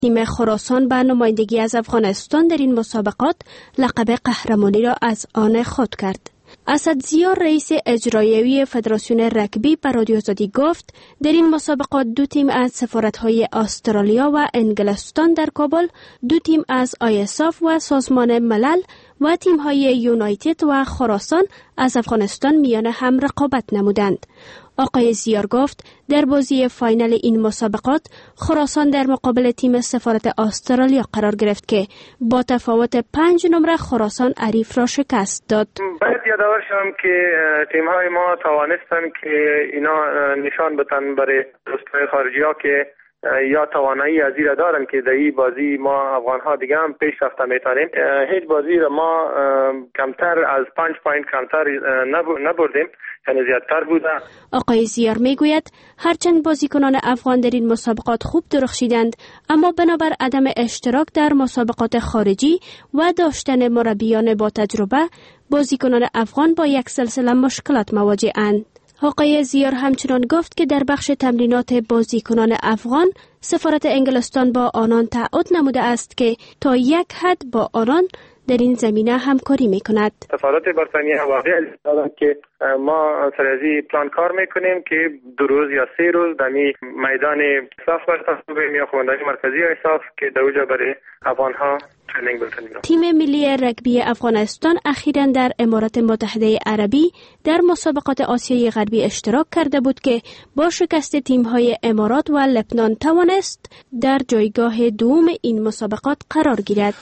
تیم خراسان به نمایندگی از افغانستان در این مسابقات لقب قهرمانی را از آن خود کرد. اسدزیار رئیس اجرایی فدراسیون رگبی به رادیو آزادی گفت در این مسابقات 2 تیم از سفارت‌های استرالیا و انگلستان در کابل، 2 تیم از آیساف و سازمان ملل و تیم‌های یونایتد و خراسان از افغانستان میان هم رقابت نمودند. آقای زیار گفت در بازی فاینال این مسابقات خراسان در مقابل تیم سفارت استرالیا قرار گرفت که با تفاوت 5 نمره خراسان حریف را شکست داد. باید یادآور شوم که تیم‌های ما توانستن که اینا نشان بدن برای دوستان خارجی ها که یا توانایی از این دارن که در این بازی ما افغان‌ها دیگه هم پیش رفته میتونیم. هیچ بازی را ما کمتر از 5 پوینت کمتر نبردیم، یعنی زیادتر بوده. آقای زیار میگوید هرچند بازیکنان افغان در این مسابقات خوب درخشیدند، اما بنابر عدم اشتراک در مسابقات خارجی و داشتن مربیان با تجربه، بازیکنان افغان با یک سلسله مشکلات مواجه‌اند. آقای زیار همچنان گفت که در بخش تمرینات بازیکنان افغان سفارت انگلستان با آنان تعهد نموده است که تا یک حد با آنان در این زمینه همکاری میکند. سفارت بریتانیا واقعا دارد که ما سرازی پلان کار میکنیم که 2 روز یا 3 روز در میدان احساس برتاسوبیم یا خواندنی مرکزی احساس که در اوجا برای افغانها ترنینگ بکنیم. تیم ملی رگبی افغانستان اخیراً در امارات متحده عربی در مسابقات آسیای غربی اشتراک کرده بود که با شکست تیم‌های امارات و لبنان توانست در جایگاه دوم این مسابقات قرار گیرد.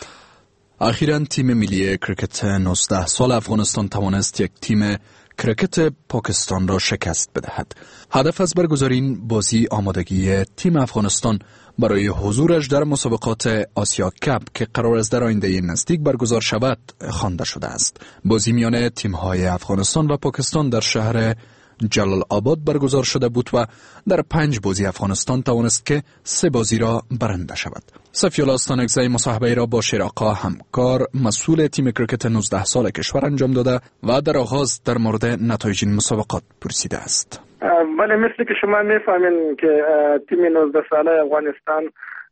اخیراً تیم ملی کرکت 19 سال افغانستان توانست یک تیم کرکت پاکستان را شکست بدهد. هدف از برگزاری این بازی آمادگی تیم افغانستان برای حضورش در مسابقات آسیا کپ که قرار است در آینده نزدیک برگزار شود خوانده شده است. بازی میان تیم‌های افغانستان و پاکستان در شهر جلال آباد برگزار شده بود و در 5 بازی افغانستان توانست که 3 بازی را برنده شود. صفی‌الله استانکزی مصاحبه را با شیراقا همکار مسئول تیم کرکت 19 سال کشور انجام داده و در آغاز در مورد نتایج این مسابقات پرسیده است. بله، مثل که شما میفهمین که تیم 19 ساله افغانستان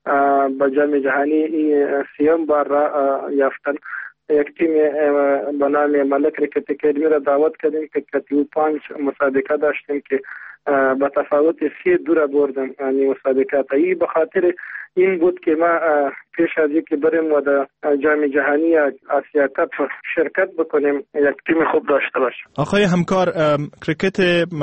با جام جهانی 30 بار را یافتن. یک تیم به نام ملک کرکت اکادمی را دعوت کردیم که 35 مسابقه داشتیم که با تفاوت 3-2 را بردم. یعنی مسابقات ای به خاطر این بود که ما پیش از اینکه بریم و در جام جهانی آسیا کپ شرکت بکنیم یک تیم خوب داشته باشیم. آقای همکار، کرکت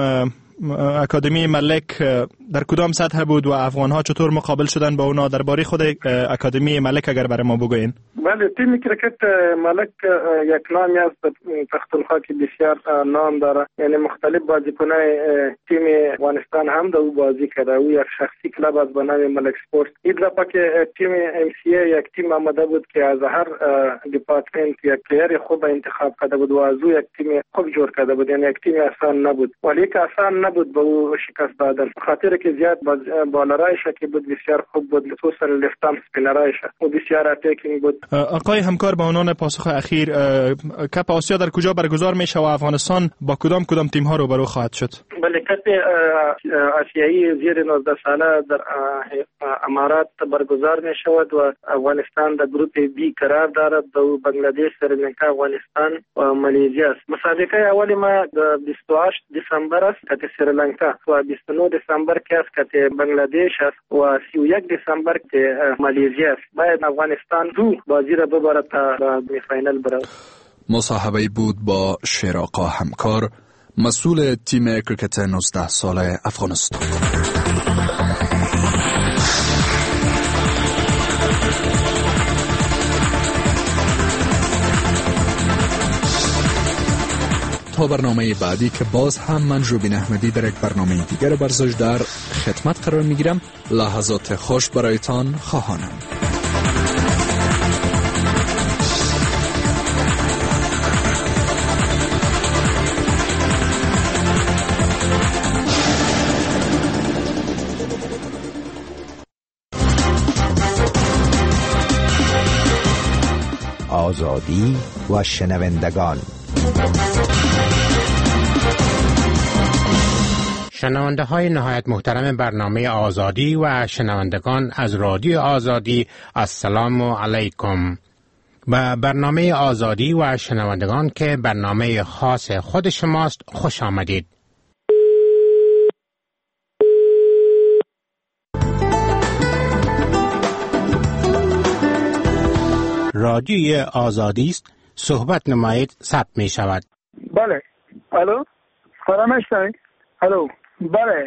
اکادمی ملک در کدام سطح بود و افغان‌ها چطور مقابل شدن با اونا؟ درباره خود اکادمی ملک اگر برای ما بگوین. بله، تیم کرکت ملک یک نامی است پختونخوا که بسیار نام داره، یعنی مختلف بازیکنای تیم افغانستان هم در او بازی کرده. او یک شخصی کلب است به نام ملک سپورت. این دفعه که تیم ام سی ای یک تیم آمده بود که از هر دیپارتمنت یک پلیر خوب انتخاب کرده بود و از او یک تیم خوب جور کرده بود. یعنی یک تیم آسان نبود، ولی که آسان نبود به او شکست دادن، خاطر که زیاد بالرایش که بود بسیار خوب بود، خصوصا لفتام سپینرایش و بسیار اتیکینگ بود. آقای همکار، به عنوان پاسخ اخیر، کپ آسیا در کجا برگزار میشه و افغانستان با کدام تیم ها روبرو خواهد شد؟ بله، کپ آسیایی زیر 19 ساله در امارات برگزار می شود و افغانستان در گروپ بی قرار دارد. بنگلادش، سریلانکا، افغانستان و مالزی است. مسابقه اولی ما 28 دسامبر است که سریلانکا و 29 دسامبر که است که بنگلادش است و 31 دسامبر که مالزی است. باید افغانستان 2 بازی را ببرد تا به فینال برود. مصاحبه بود با شیراقا همکار، مسئول تیم کرکت 19 سال افغانستان. تا برنامه بعدی که باز هم من روبین احمدی در یک برنامه دیگر ورزش در خدمت قرار میگیرم. لحظات خوش برایتان خواهانم. آزادی و شنوندگان. شنونده های نهایت محترم برنامه آزادی و شنوندگان از رادیو آزادی، السلام علیکم. و برنامه آزادی و شنوندگان که برنامه خاص خود شماست، خوش آمدید. رادیوی آزادی است، صحبت نمایید، ثبت می شود. بله. الو فرامشتای. الو بله.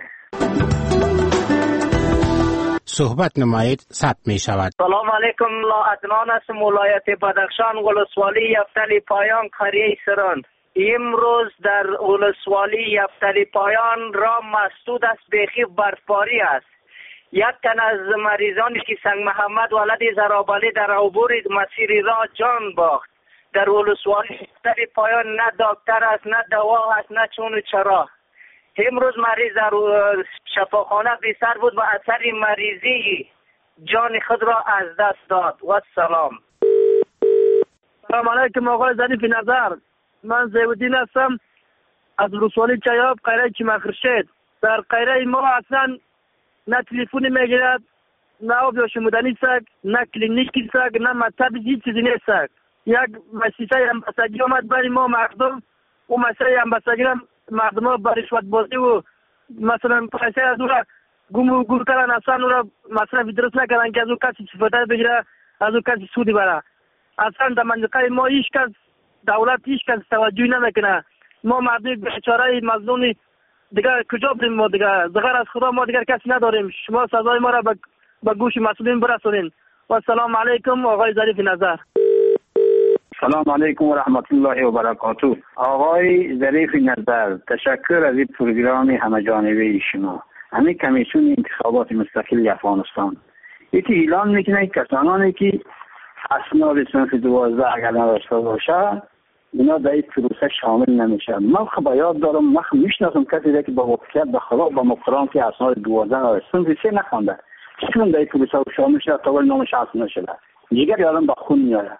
صحبت نمایید، ثبت می شود. سلام علیکم. لا عدنان است، ولایت بدخشان، ولسوالی یفتلی پایان، قریه سران. امروز در ولسوالی یفتلی پایان را مسدود است، بیخی برفباری است. یک تن از مریضانی که سنگ محمد ولد زرابالی در عبور مسیر راه جان باخت. در ولسوالی یفتلی پایان نه دکتر است، نه دوا است، نه چون و چرا. امروز مریض در شفاخانه بیسر بود و اثر مریضی جان خود را از دست داد. و سلام. سلام علیکم آقای ظریف نظر. من زیودین هستم از ولسوالی چیاب، قریه چمخرشید. در قریه ما اصلا نه تلفنی میگیرد، نه آب شمودنی سگ، نه کلینیکی سگ، نه مطب، هیچ چیزی نیست. یک مسیحه همبستگی آمد برای ما مردم. او مسیحه همبستگی مردم ها با رشوت بازی و مثلا پیسه از او را گم و گور کردن، اصلا او را مثلا درست نکردن که از او کسی صفته بگیره، از او کسی سودی بره. اصلا در منطقه ما هیچ کس، دولت هیچ کس توجهی نمیکنه. ما مردم بیچاره مظلومی دیگه کجا بریم؟ ما دیگه زغر از خدا ما دیگه کسی نداریم. شما سزای ما را به گوش مسئولین برسونین. و سلام علیکم آقای ظریف نظر. سلام علیکم و رحمت الله و برکاته. آقای ظریف نظر، تشکر از این پروگرام همه جانبه شما. همین کمیسیون انتخابات مستقل افغانستان ایتی اعلان میکنه کسانی که اسناد صنف 12 اگر نداشته باشه اینا در این پروسه شامل نمیشه. من خب یاد دارم، من میشناسم کسی که با واقعیت به خدا با مقران که اسناد 12 نداشته، صنف 3 نخونده، چون در این پروسه شامل شده تا ولی نامش حذف نشده، دیگر یادم با خون میاره.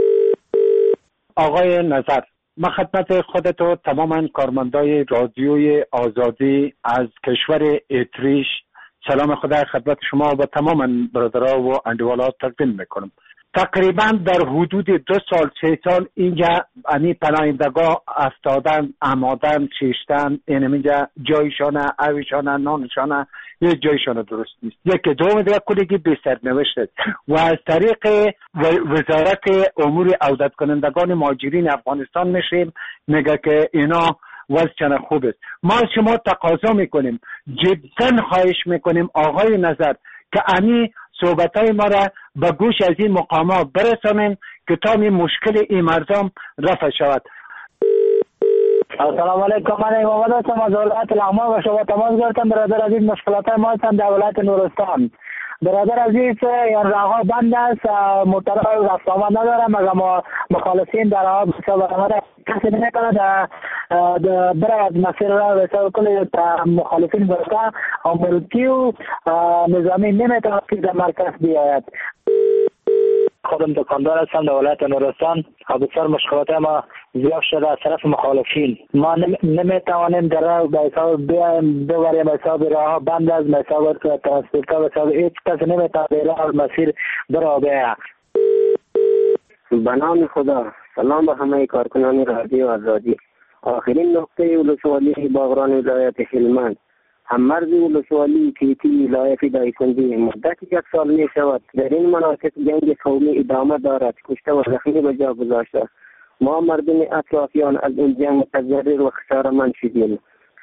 آقای نظر، من خدمت خودت و تماما کارمندای رادیوی آزادی از کشور اتریش سلام خدا خدمت شما و تماما برادرها و اندوالات تقدیم میکنم. تقریبا در حدود 2 سال 3 سال اینجا پناهندگان افتادن، آمادن، چیشتن، اینجا جایشان، اویشان، نانشان، یه جایشان درست نیست. یکی دوم دیگه کلیگی بی سرنوشت و از طریق وزارت امور عودت کنندگان مهاجرین افغانستان میشیم میگه که اینا وضع چنان خوب است. ما از شما تقاضا میکنیم، جدا خواهش میکنیم آقای نظر که صحبتای ما را به گوش از این مقامات برسانیم که تا این مشکل این مردم رفع شود. السلام علیکم. من محمد هستم از ولایت لغمان و شما تماس گرفتم. برادر عزیز، مشکلات ما هستند در ولایت نورستان. برادر عزیز، این راه بند است، موترها رفت آمد نداره، مگر مخالفین در راه بسیار برآمده کسی نمیکنه برای از مسیر راه بسیار کل مخالفین برسه امروتی و نظامی نمیتونه که در مرکز بیاید. خودم دکاندار هستم در ولایت نورستان و بسیار مشکلات ما زیاد شده از طرف مخالفین. ما نمیتوانیم در راه به حساب ببریم، به حساب راه بند است، به حساب ترانسپورت ها، به حساب هیچ کسی نمیتونه به راه مسیر برابه. به نام خدا. سلام به همه کارکنان رادیو آزادی. آخرین نقطه ولسوالی باغران ولایت هلمند، هممرز ولسوالی کیتی ولایت دایکنډي مدت 1 سال می شود در این مناطق جنگ قومی ادامه دارد. کشته و زخمی به جا گذاشته. ما مردم اطرافیان از این جنگ متضرر و خساره‌مند شدیم.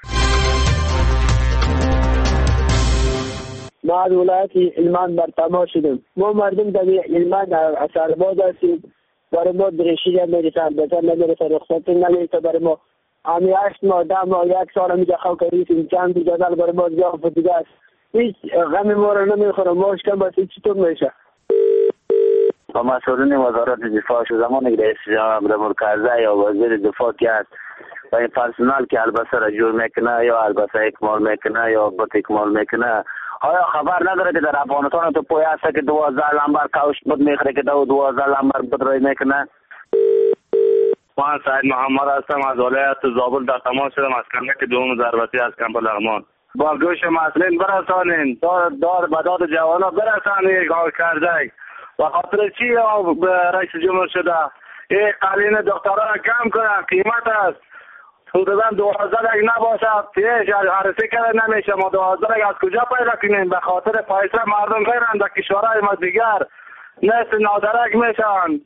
ما از ولایت هلمند برتما شدیم. ما مردم در هلمند اثرباز هستیم. برای ما درشی نمیرسند، بزن نمیرسند، رخصت نمیرسند برای ما. همی 8 ماه 10 ماه 1 سال همی جخم کردیم چند جدال برای ما زیاد دیگه است. هیچ غم ما را نمیخورم. ما اشکم بس چطور میشه؟ با مسئولین وزارت دفاع شو زمانی که رئیس جمهور مرکزی یا وزیر دفاع کرد و این پرسنل که البسه را جور میکنه یا البسه اکمال میکنه یا بط اکمال میکنه، آیا خبر نداره که در افغانستان تو پوی هسته که 12 لمبر کوشت بود میخوره که 12 لمبر بود رای میکنه؟ من سعید محمد هستم از ولایت زابل در تماس شدم از کمک دوم ضربتی از کمپ لغمان. با گوش مسلین برسانین، دار به داد جوانا برسانین کار کرده. و خاطر چی رئیس جمهور شده؟ این قالین دخترها کم کنه، قیمت است. حدوداً 12 نباشه، پیش عرضه کرده نمیشه. ما 12 از کجا پیدا کنیم؟ به خاطر پیسه مردم غیرند در کشورهای ما دیگر نصف نادرک میشن.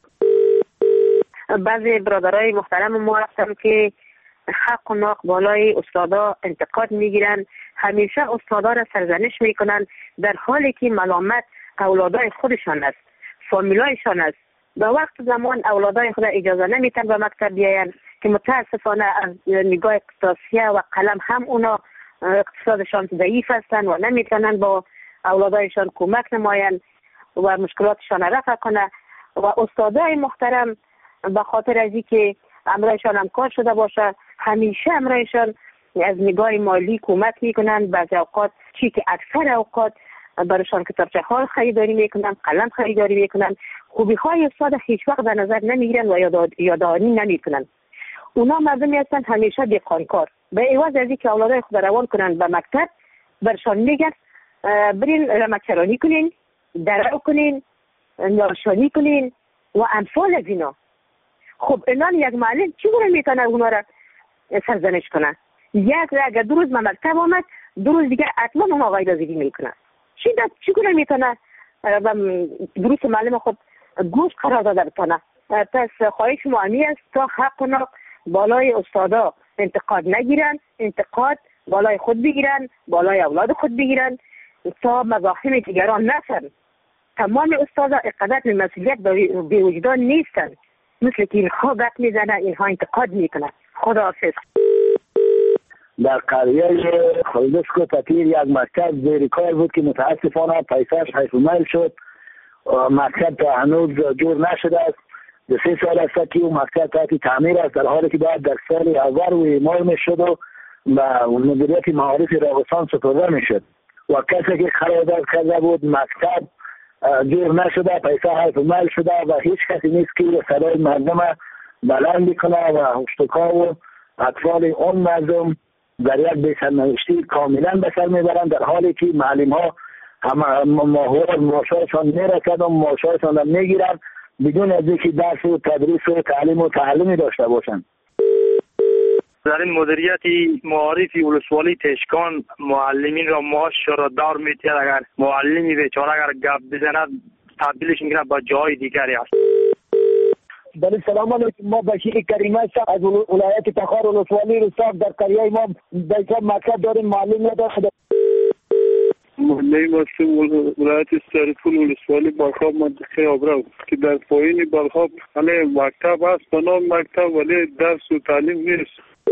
بعضی برادرای محترم ما هستن که حق و ناق بالای استادا انتقاد میگیرن، همیشه استادا را سرزنش میکنن، در حالی که ملامت اولادای خودشان است، فامیلایشان است. به وقت زمان اولادای خود اجازه نمیتن به مکتب بیاین که متاسفانه از نگاه اقتصادی و قلم هم اونا اقتصادشان ضعیف هستند و نمیتونن با اولادایشان کمک نماین و مشکلاتشان رفع کنه. و استادای محترم به خاطر از اینکه امرایشان هم کار شده باشه، همیشه امرایشان از نگاه مالی کمک میکنن. بعضی اوقات چی که اکثر اوقات برایشان کتابچه ها خریداری میکنن، قلم خریداری میکنن. خوبی های استاد هیچ وقت در نظر نمیگیرن و یادآوری نمیکنن. اونا مردمی هستن همیشه دهقانکار. به عوض از اینکه اولادای خود روان کنن به مکتب، برشان میگن برین رمکرانی کنین، درو کنین، نارشانی کنین و امثال از اینا. خب الان یک معلم چگونه میتونه اونا را سرزنش کنه؟ یک اگر 2 روز به مکتب آمد، 2 روز دیگه حتما اونا غیرحاضری میکنه. چگونه میتونه دروس معلم خود گوش قرار داده بتونه؟ پس خواهش مهمی است تا حق و ناق بالای استادا انتقاد نگیرن، انتقاد بالای خود بگیرن، بالای اولاد خود بگیرن تا مزاحم دیگران نشن. تمام استادا اقدر مسئولیت به وجدان نیستن، مثل که اینها گپ میزنن، اینها انتقاد میکنن. خداحافظ. در قریه خلدسک و تطیر یک مکتب زیر کار بود که متاسفانه پیسهش حیث میل شد. مکتب تا هنوز جور نشده است. 3 سال است که اون مکتب تحت تعمیر است، در حالی که باید در سال اول و اعمال میشد و مدیریت معارف راغستان سپرده میشد. و کسی که قرارداد کرده بود مکتب جور نشده، پیسه حیث میل شده و هیچ کسی نیست که صدای مردم بلند کنه و اشتکا و اطفال اون مردم در یک بی‌سرنوشتی کاملا به سر میبرند، در حالی که معلم ها معاششان میرسد و معاششان هم میگیرند بدون از اینکه درس و تدریس و تعلیم و تعلمی داشته باشند. در این مدیریت معارف ولسوالی تشکان معلمین را معاش را دار میتید. اگر معلمی بیچاره اگر گپ بزند تبدیلش میکنه با جای دیگری است. بله سلام علیکم. ما بشیر کریمه از ولایت تخار ولسوالی رساب در قریه ما بیچاره مکتب داریم، معلم نداره. محله مسلم ولایت سرپول ولسوالی بلخاب منطقه آبرو که در پایین بلخاب مکتب است به نام مکتب ولی درس و تعلیم نیست.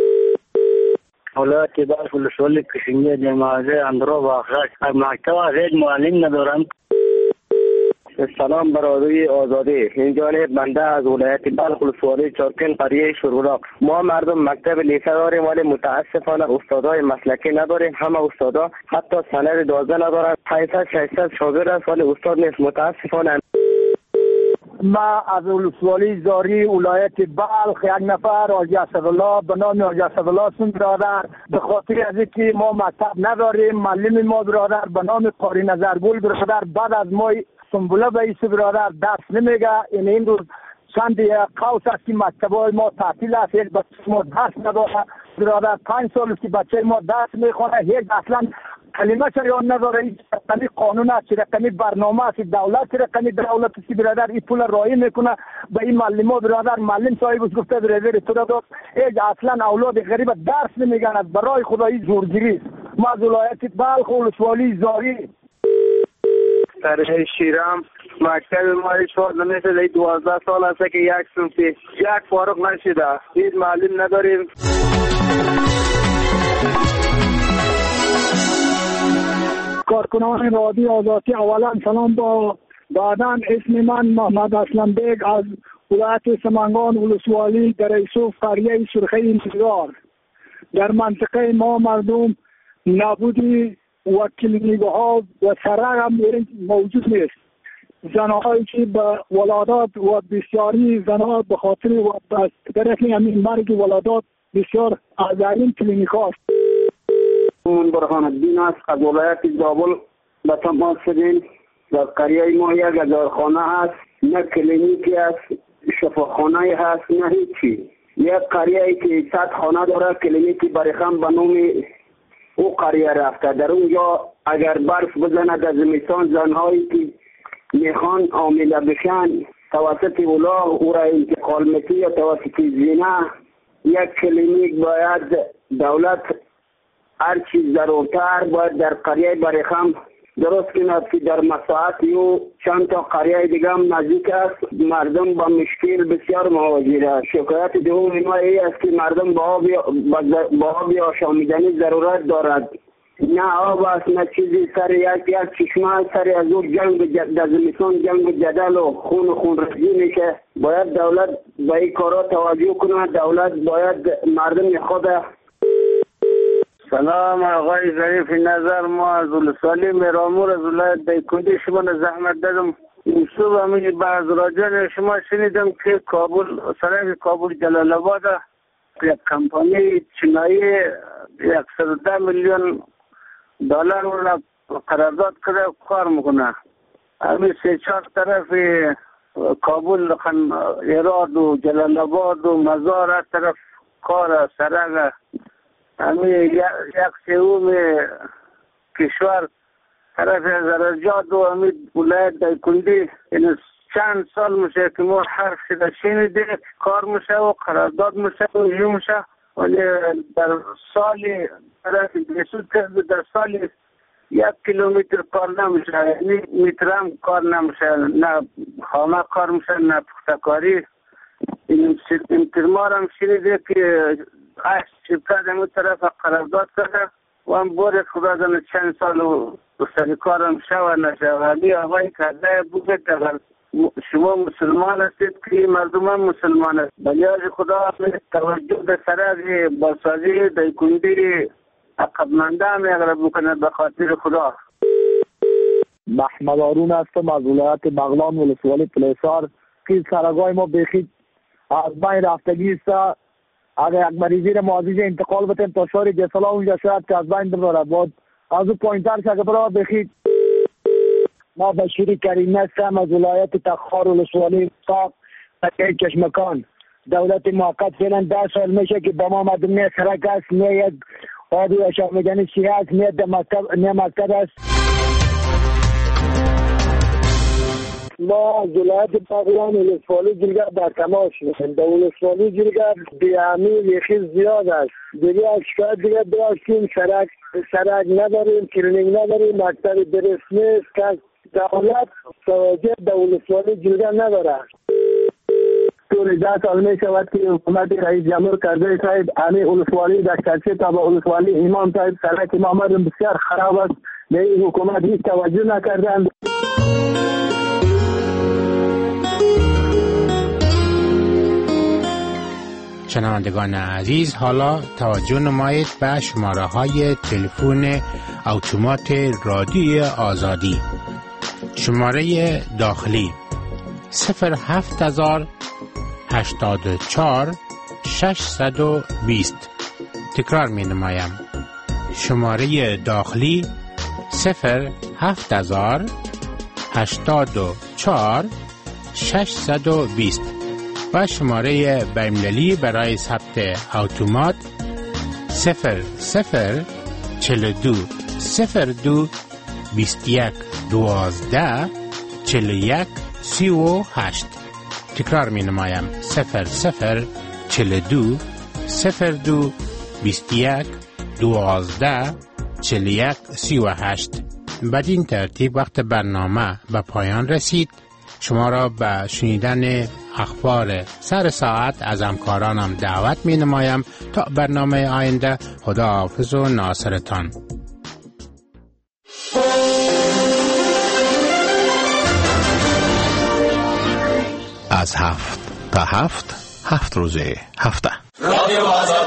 ولایت باش ولسوالی کشنگی جماعه اندرو و آخرش مکتب هیچ معلم ندارند. سلام برادری آزادی، اینجا بنده از ولایت بلخ ولسوالی چارکن قریه شوربلاق. ما مردم مکتب لیسه داریم ولی متاسفانه استادای مسلکی نداریم. همه استادا حتی سند 12 ندارند. 500 شاگرد است ولی استاد نیست. متاسفانه ما از ولسوالی زاری ولایت بلخ یک نفر حاجی اسدالله به نام حاجی اسدالله سون برادر، به خاطر از اینکه ما مکتب نداریم معلم ما برادر به نام قاری نظرگل برادر بعد از ما سنبوله به ایسی برادر درس نمیگه. این روز چند قوس است که مکتبای ما تعطیل است، هیچ بچه ما درس نداره برادر. 5 سال است که بچه ما درس میخونه، هیچ اصلا کلمه شریان نداره. این رقمی قانون است، رقمی برنامه است دولت، رقمی دولت است برادر این پول رایی میکنه به این معلم برادر. معلم صاحب گفته برادر تو داد، هیچ اصلا اولاد غریب درس نمیگن. برای خدایی زورگیری است. ما از ولایت بلخ ولسوالی زاری در شیرام مکتب ما هیچ وقت نمیشه. 12 سال است که یک صنفی یک فارغ نشده، هیچ معلم نداریم. کارکنان رادیو آزادی، اولا سلام. با بعداً اسم من محمد اسلم بیگ از ولایت سمنگان ولسوالی در یوسف قریه سرخی انتظار. در منطقه ما مردم نابودی و کلینیک‌ها و سرک هم موجود نیست. زنهایی که به ولادات و بسیاری زنها به خاطر در همین مرگ ولادات بسیار از این کلینیک هاست. من برهان الدین است از ولایت زابل به تماس شدیم. در قریه ما یک هزارخانه هست، نه کلینیکی است، شفاخانه هست، نه هیچی. یک قریه که 100 خانه داره، کلینیکی بریخم به نام او قریه رفته. در اونجا اگر برف بزنه در زمستان، زنهایی که میخوان عامله بشن توسط اولا او را انتقال میتی یا توسط زینه، یک کلینیک باید دولت هر چیز ضرورتر باید در قریه بریخم درست کند که در مساحت و چند تا قریه دیگه هم نزدیک است. مردم با مشکل بسیار مواجه است. شکایت دوم ما ای است که مردم با آب آشامیدنی ضرورت دارد. نه آب است، نه چیزی. سر یک چشمه سر از او جنگ در زمستان جنگ جدل و خون ریزی میشه. باید دولت به این کارا توجه کنه. دولت باید مردم خود. سلام آقای ظریف نظر، ما از ولسوالی میرامور از ولایت دایکنډي شما زحمت دادم. صبح همین بعض راجع شما شنیدم که سرک کابل جلال آباد یک کمپانی چینایی 110 میلیون دلار را قرارداد کرده کار میکنه. همین 3-4 طرف کابل، ایراد و جلال آباد و مزار هر طرف کار سرک همین یک سوم کشور طرف زرجاد و همین ولایت دایکنډي. این چند سال میشه که ما حرف شده شنیده کار میشه و قرارداد میشه و یو میشه، ولی در سال طرف بسود کرده در سال 1 کیلومتر کار نمیشه، یعنی مترم کار نمیشه، نه خامه کار میشه نه پختکاری. این ترمار هم شنیده که 8 شرکت همون طرف قرارداد کرده و هم باره خدا دانه چند سال و سر کارم شوه نشوه. ولی آقای کده بوده که شما مسلمان هستید که مردم هم مسلمان است. بلیاز خدا توجه به سرک بازسازی دایکنډي عقبمنده هم اگر بکنه به خاطر خدا. محمد هارون هستم از ولایت بغلان ولسوالی پلیسار که سرگاه ما بخید از بین رفتگی است. اگر یک مریضی را معزیز انتقال بتیم تا شهر جسلا اونجا شاید که از بین ببره بود از او پایینتر شده برای بخید. ما بشیری کریم هستم از ولایت تخار ولسوالی ساق تکیه کشمکان. دولت موقت فعلا 10 سال میشه که با ما مردم نه سرک است، نه یک آبی آشامیدنی سیه است، نه مکتب است. ما از ولایت بغلان ولسوالی جلگر در تماس میشیم. در ولسوالی جلگر بیامی یخی زیاد است. دیگه از شکایت دیگه داشتیم سرک نداریم، کلینیک نداریم، مکتب درست نیست که دولت توجه در ولسوالی جلگر نداره. طول 10 سال می شود که حکومت رئیس جمهور کرده صاحب همه ولسوالی در چرچه تا به ولسوالی امام صاحب سرک ما مردم بسیار خراب است. به این حکومت هیچ توجه نکردند. شنوندگان عزیز، حالا توجه نمایید به شماره های تلفن اتومات رادیو آزادی. شماره داخلی 07084 620. تکرار می نمایم. شماره داخلی 07084 620 و شماره بین‌المللی برای ثبت اتومات 0042 02 21 12 41 38. تکرار می نمایم 0042 02 21 12 41 38. بدین ترتیب وقت برنامه به پایان رسید. شما را به شنیدن اخبار سر ساعت از همکارانم دعوت می نمایم. تا برنامه آینده، خدا حافظ و ناصرتان. از 7 تا 7 روز هفته رادیو آزادی.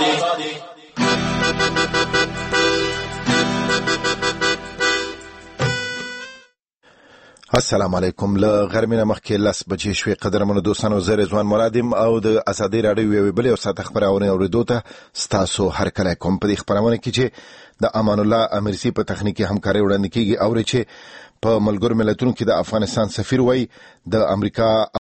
السلام علیکم. له غرمې مخکې 10 بجې شوې. قدرمنو دوستانو، زه رضوان مرادم او د ازادي راډیو یوې بلې او ساعت خبرونه اوریدو ته ستاسو هرکلی کوم. په دې خبرونه کې چې د امان الله امرسی په تخنیکی همکاري وړاندې کیږي او چې په ملګرو ملتونو کې د افغانستان سفیر وای د امریکا